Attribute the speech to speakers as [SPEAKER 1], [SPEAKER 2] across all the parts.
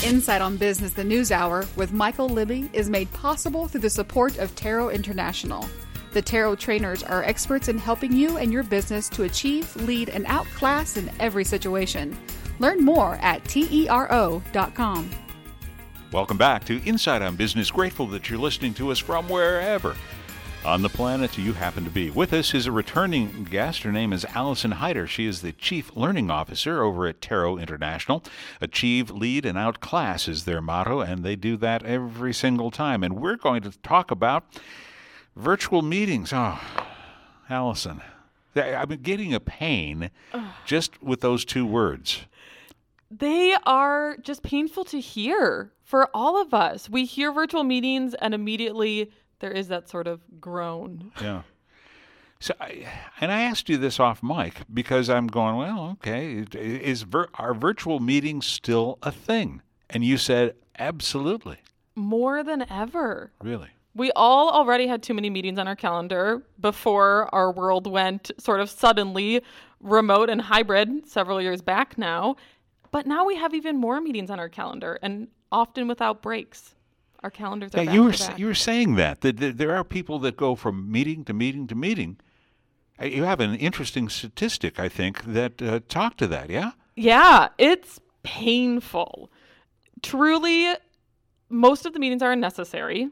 [SPEAKER 1] Insight on Business, the News Hour with Michael Libby is made possible through the support of Tarot International. The Tarot trainers are experts in helping you and your business to achieve, lead, and outclass in every situation. Learn more at TERO.com.
[SPEAKER 2] Welcome back to Insight on Business. Grateful that you're listening to us from wherever on the planet you happen to be. With us is a returning guest. Her name is Allison Hyder. She is the Chief Learning Officer over at Tarot International. Achieve, lead, and outclass is their motto, and they do that every single time. And we're going to talk about virtual meetings. Oh, Allison, I've been getting a pain just with those two words.
[SPEAKER 3] They are just painful to hear for all of us. We hear virtual meetings and immediately there is that sort of groan.
[SPEAKER 2] Yeah. So, I asked you this off mic because I'm going, well, okay, are virtual meetings still a thing? And you said, absolutely.
[SPEAKER 3] More than ever.
[SPEAKER 2] Really?
[SPEAKER 3] We all already had too many meetings on our calendar before our world went sort of suddenly remote and hybrid several years back now. But now we have even more meetings on our calendar and often without breaks. Our calendars are back to back.
[SPEAKER 2] You were saying that there are people that go from meeting to meeting to meeting. You have an interesting statistic, I think, that talk to that, yeah?
[SPEAKER 3] Yeah, it's painful. Truly, most of the meetings are unnecessary.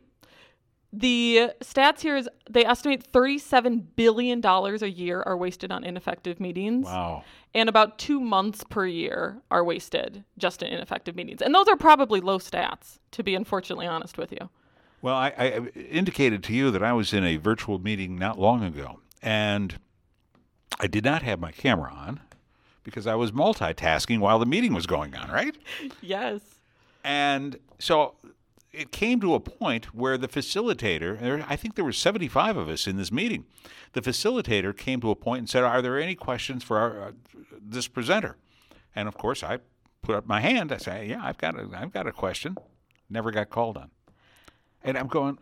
[SPEAKER 3] The stats here is they estimate $37 billion a year are wasted on ineffective meetings.
[SPEAKER 2] Wow.
[SPEAKER 3] And about 2 months per year are wasted just in ineffective meetings. And those are probably low stats, to be unfortunately honest with you.
[SPEAKER 2] Well, I indicated to you that I was in a virtual meeting not long ago, and I did not have my camera on because I was multitasking while the meeting was going on, right?
[SPEAKER 3] Yes.
[SPEAKER 2] And so it came to a point where the facilitator, I think there were 75 of us in this meeting, the facilitator came to a point and said, are there any questions for this presenter? And of course, I put up my hand. I say, yeah, I've got a question. Never got called on. And I'm going,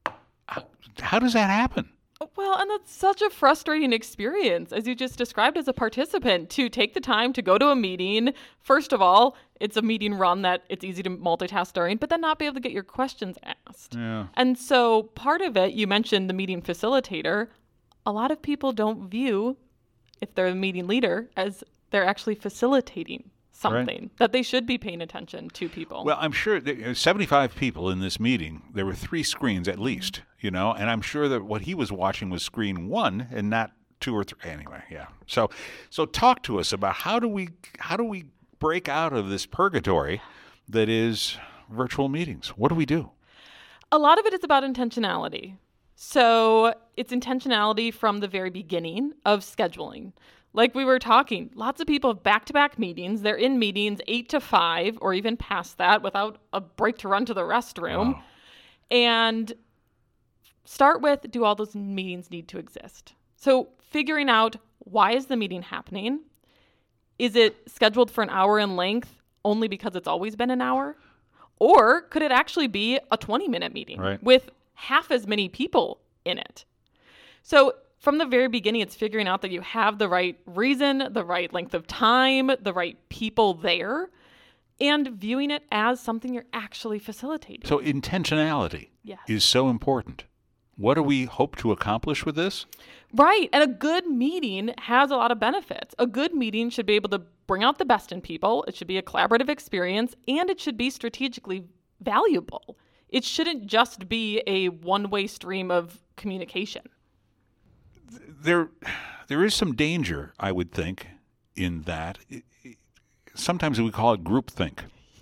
[SPEAKER 2] how does that happen?
[SPEAKER 3] Well, and that's such a frustrating experience, as you just described as a participant, to take the time to go to a meeting. First of all, it's a meeting run that it's easy to multitask during, but then not be able to get your questions asked.
[SPEAKER 2] Yeah.
[SPEAKER 3] And so part of it, you mentioned the meeting facilitator. A lot of people don't view, if they're the meeting leader, as they're actually facilitating something, right, that they should be paying attention to people.
[SPEAKER 2] Well, I'm sure 75 people in this meeting, there were 3 screens at least, and I'm sure that what he was watching was screen 1 and not 2 or 3. Anyway, yeah. So talk to us about how do we break out of this purgatory that is virtual meetings? What do we do?
[SPEAKER 3] A lot of it is about intentionality. So it's intentionality from the very beginning of scheduling. Like we were talking, lots of people have back-to-back meetings. They're in meetings 8 to 5 or even past that without a break to run to the restroom.
[SPEAKER 2] Wow.
[SPEAKER 3] And start with, do all those meetings need to exist? So figuring out, why is the meeting happening? Is it scheduled for an hour in length only because it's always been an hour? Or could it actually be a 20-minute meeting, right, with half as many people in it? So from the very beginning, it's figuring out that you have the right reason, the right length of time, the right people there, and viewing it as something you're actually facilitating.
[SPEAKER 2] So intentionality,
[SPEAKER 3] yes,
[SPEAKER 2] is so important. What do we hope to accomplish with this?
[SPEAKER 3] Right. And a good meeting has a lot of benefits. A good meeting should be able to bring out the best in people. It should be a collaborative experience, and it should be strategically valuable. It shouldn't just be a one-way stream of communication.
[SPEAKER 2] There is some danger, I would think, in that. Sometimes we call it groupthink,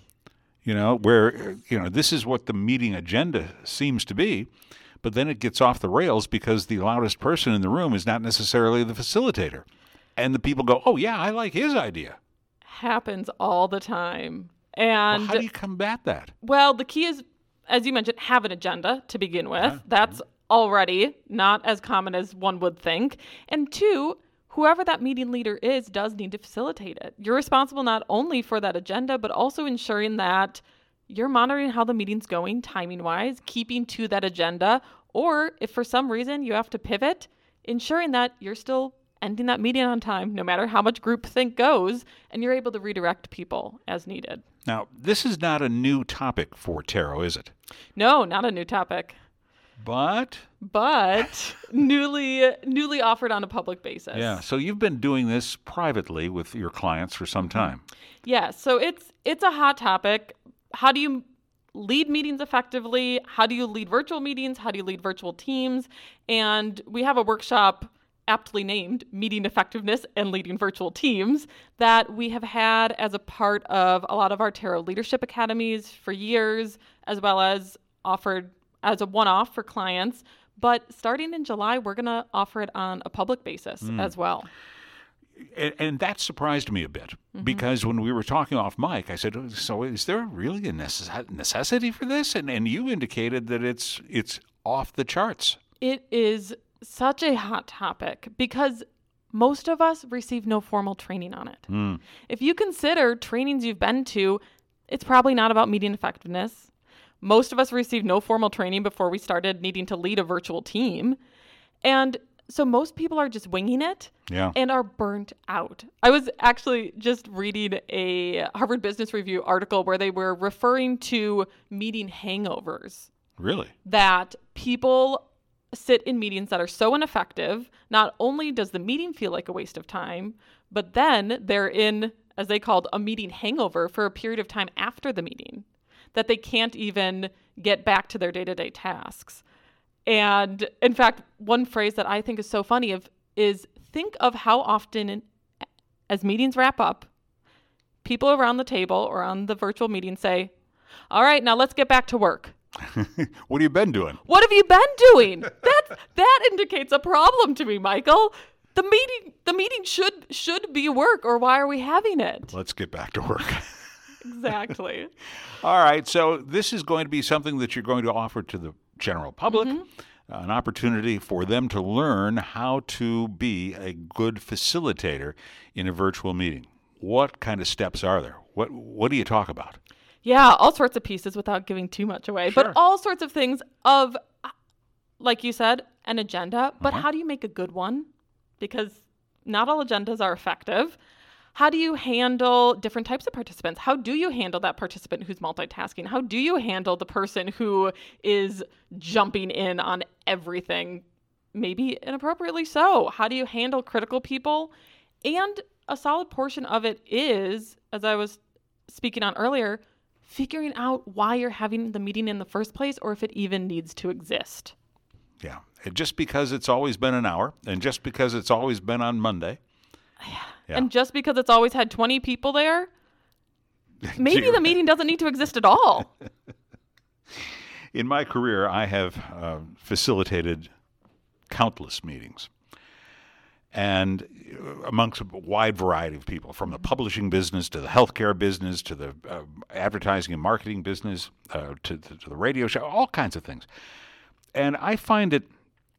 [SPEAKER 2] where, this is what the meeting agenda seems to be, but then it gets off the rails because the loudest person in the room is not necessarily the facilitator. And the people go, oh, yeah, I like his idea.
[SPEAKER 3] Happens all the time. And
[SPEAKER 2] how do you combat that?
[SPEAKER 3] Well, the key is, as you mentioned, have an agenda to begin with.
[SPEAKER 2] Yeah.
[SPEAKER 3] That's already not as common as one would think. And 2, whoever that meeting leader is does need to facilitate it. You're responsible not only for that agenda, but also ensuring that you're monitoring how the meeting's going timing-wise, keeping to that agenda, or if for some reason you have to pivot, ensuring that you're still ending that meeting on time, no matter how much groupthink goes, and you're able to redirect people as needed.
[SPEAKER 2] Now, this is not a new topic for Taro, is it?
[SPEAKER 3] No, not a new topic.
[SPEAKER 2] But
[SPEAKER 3] newly offered on a public basis.
[SPEAKER 2] yeah, so you've been doing this privately with your clients for some time.
[SPEAKER 3] Yeah, so it's a hot topic. How do you lead meetings effectively? How do you lead virtual meetings? How do you lead virtual teams? And we have a workshop aptly named Meeting Effectiveness and Leading Virtual Teams that we have had as a part of a lot of our Taro Leadership Academies for years, as well as offered as a one-off for clients. But starting in July, we're going to offer it on a public basis as well.
[SPEAKER 2] And that surprised me a bit because when we were talking off mic, I said, so is there really a necessity for this? And you indicated that it's off the charts.
[SPEAKER 3] It is such a hot topic because most of us receive no formal training on it. If you consider trainings you've been to, it's probably not about meeting effectiveness. Most of us received no formal training before we started needing to lead a virtual team. And so most people are just winging it and are burnt out. I was actually just reading a Harvard Business Review article where they were referring to meeting hangovers.
[SPEAKER 2] Really?
[SPEAKER 3] That people sit in meetings that are so ineffective. Not only does the meeting feel like a waste of time, but then they're in, as they called, a meeting hangover for a period of time after the meeting, that they can't even get back to their day-to-day tasks. And in fact, one phrase that I think is so funny is think of how often as meetings wrap up, people around the table or on the virtual meeting say, all right, now let's get back to work.
[SPEAKER 2] What have you been doing?
[SPEAKER 3] What have you been doing? That indicates a problem to me, Michael. The meeting should be work, or why are we having it?
[SPEAKER 2] Let's get back to work.
[SPEAKER 3] Exactly.
[SPEAKER 2] All right. So this is going to be something that you're going to offer to the general public, an opportunity for them to learn how to be a good facilitator in a virtual meeting. What kind of steps are there? What do you talk about?
[SPEAKER 3] Yeah, all sorts of pieces without giving too much away,
[SPEAKER 2] Sure.
[SPEAKER 3] but all sorts of things of, like you said, an agenda, but how do you make a good one? Because not all agendas are effective. How do you handle different types of participants? How do you handle that participant who's multitasking? How do you handle the person who is jumping in on everything, maybe inappropriately so? How do you handle critical people? And a solid portion of it is, as I was speaking on earlier, figuring out why you're having the meeting in the first place or if it even needs to exist.
[SPEAKER 2] Yeah. And just because it's always been an hour and just because it's always been on Monday. Yeah.
[SPEAKER 3] And just because it's always had 20 people there, maybe the meeting doesn't need to exist at all.
[SPEAKER 2] In my career, I have facilitated countless meetings. And amongst a wide variety of people, from the publishing business to the healthcare business to the advertising and marketing business to the radio show, all kinds of things. And I find it,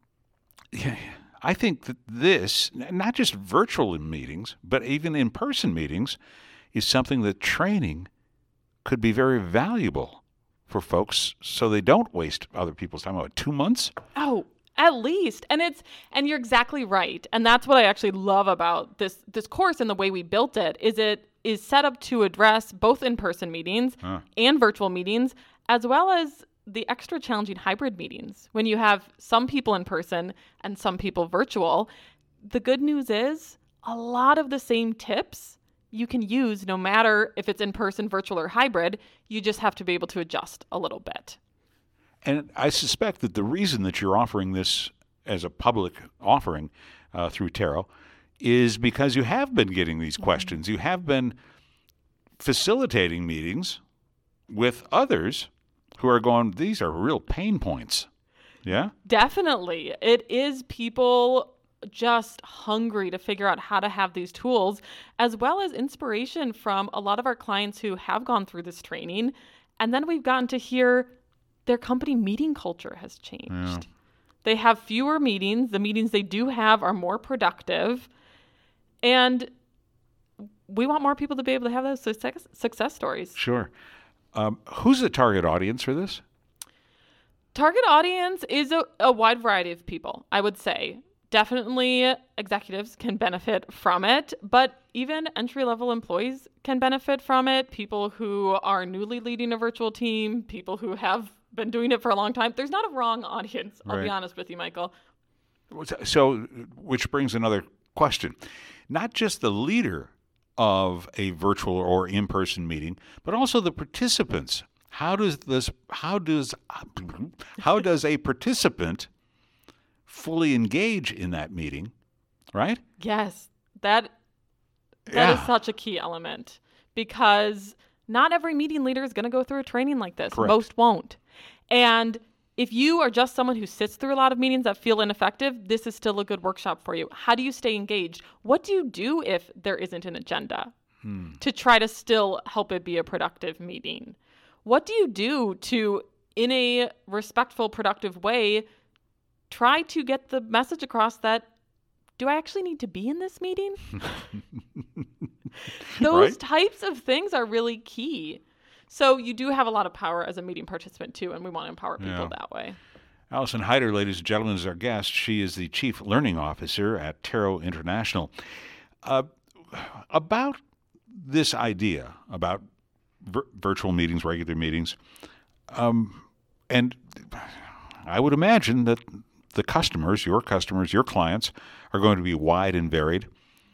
[SPEAKER 2] I think that this, not just virtual meetings, but even in-person meetings, is something that training could be very valuable for folks so they don't waste other people's time. About 2 months?
[SPEAKER 3] Oh, at least. And you're exactly right. And that's what I actually love about this course and the way we built it is set up to address both in-person meetings and virtual meetings, as well as the extra challenging hybrid meetings when you have some people in person and some people virtual. The good news is a lot of the same tips you can use no matter if it's in person, virtual, or hybrid. You just have to be able to adjust a little bit.
[SPEAKER 2] And I suspect that the reason that you're offering this as a public offering through Taro is because you have been getting these questions. You have been facilitating meetings with others who are going, these are real pain points. Yeah?
[SPEAKER 3] Definitely. It is people just hungry to figure out how to have these tools, as well as inspiration from a lot of our clients who have gone through this training. And then we've gotten to hear their company meeting culture has changed. Yeah. They have fewer meetings. The meetings they do have are more productive. And we want more people to be able to have those success stories.
[SPEAKER 2] Sure. Who's the target audience for this?
[SPEAKER 3] Target audience is a wide variety of people, I would say. definitely executives can benefit from it, but even entry-level employees can benefit from it. People who are newly leading a virtual team, people who have been doing it for a long time. There's not a wrong audience, I'll be honest with you, Michael.
[SPEAKER 2] So, which brings another question. Not just the leader of a virtual or in-person meeting, but also the participants. How does a participant fully engage in that meeting, right?
[SPEAKER 3] Yes, that is such a key element, because not every meeting leader is going to go through a training like this.
[SPEAKER 2] Correct.
[SPEAKER 3] Most won't. And if you are just someone who sits through a lot of meetings that feel ineffective, this is still a good workshop for you. How do you stay engaged? What do you do if there isn't an agenda to try to still help it be a productive meeting? What do you do to, in a respectful, productive way, try to get the message across that, do I actually need to be in this meeting? Those types of things are really key. So you do have a lot of power as a meeting participant, too, and we want to empower people that way.
[SPEAKER 2] Allison Hyder, ladies and gentlemen, is our guest. She is the Chief Learning Officer at Taro International. About this idea about virtual meetings, regular meetings, and I would imagine that the customers, your clients, are going to be wide and varied.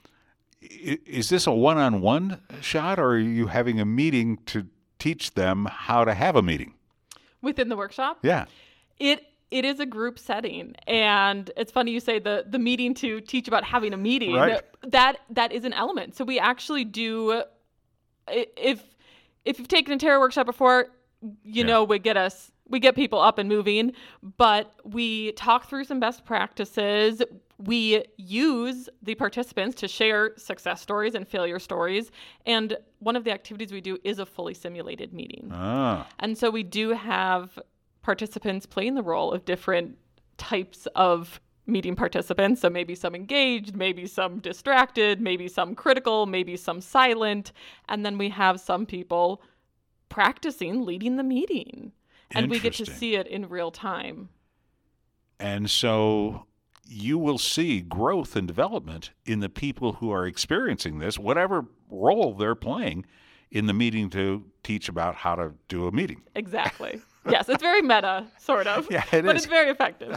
[SPEAKER 2] Is this a one-on-one shot, or are you having a meeting to teach them how to have a meeting?
[SPEAKER 3] Within the workshop?
[SPEAKER 2] Yeah.
[SPEAKER 3] It is a group setting, and it's funny you say the meeting to teach about having a meeting.
[SPEAKER 2] Right.
[SPEAKER 3] That is an element. So we actually do, if you've taken a Taro workshop before, you know we get people up and moving, but we talk through some best practices. We use the participants to share success stories and failure stories. And one of the activities we do is a fully simulated meeting. And so we do have participants playing the role of different types of meeting participants. So maybe some engaged, maybe some distracted, maybe some critical, maybe some silent. And then we have some people practicing leading the meeting. And we get to see it in real time.
[SPEAKER 2] And so you will see growth and development in the people who are experiencing this, whatever role they're playing in the meeting to teach about how to do a meeting.
[SPEAKER 3] Exactly. Yes, it's very meta, sort of.
[SPEAKER 2] Yeah, it
[SPEAKER 3] but
[SPEAKER 2] is.
[SPEAKER 3] It's very effective.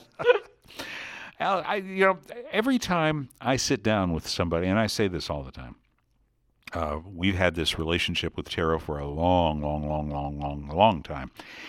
[SPEAKER 2] Al, every time I sit down with somebody, and I say this all the time, we've had this relationship with Taro for a long time.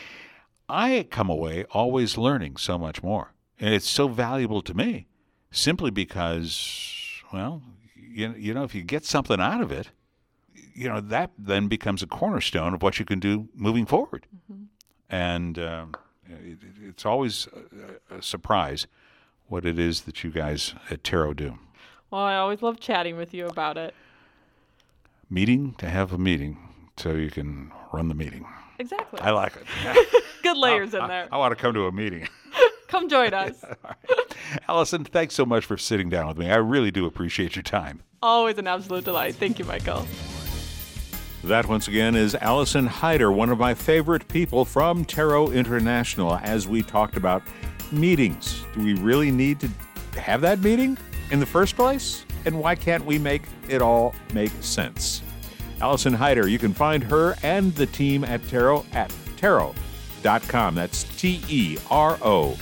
[SPEAKER 2] I come away always learning so much more. And it's so valuable to me simply because, well, if you get something out of it, that then becomes a cornerstone of what you can do moving forward. Mm-hmm. And it's always a surprise what it is that you guys at Taro do.
[SPEAKER 3] Well, I always love chatting with you about it.
[SPEAKER 2] Meeting to have a meeting so you can run the meeting.
[SPEAKER 3] Exactly.
[SPEAKER 2] I like it.
[SPEAKER 3] Good layers in there.
[SPEAKER 2] I want to come to a meeting.
[SPEAKER 3] Come join us.
[SPEAKER 2] Right. Allison, thanks so much for sitting down with me. I really do appreciate your time.
[SPEAKER 3] Always an absolute delight. Thank you, Michael.
[SPEAKER 2] That, once again, is Allison Hyder, one of my favorite people from Taro International, as we talked about meetings. Do we really need to have that meeting in the first place? And why can't we make it all make sense? Allison Hyder, you can find her and the team at Taro at Taro.com. That's TERO.com.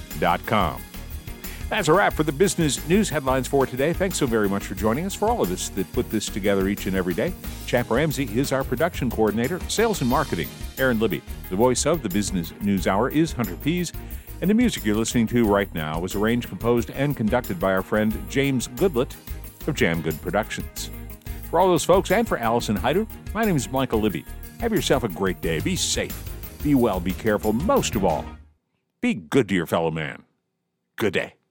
[SPEAKER 2] That's a wrap for the business news headlines for today. Thanks so very much for joining us. For all of us that put this together each and every day, Chap Ramsey is our production coordinator, sales and marketing, Aaron Libby. The voice of the Business News Hour is Hunter Pease. And the music you're listening to right now was arranged, composed, and conducted by our friend James Goodlett of Jam Good Productions. For all those folks and for Allison Hyder, my name is Michael Libby. Have yourself a great day. Be safe. Be well. Be careful. Most of all, be good to your fellow man. Good day.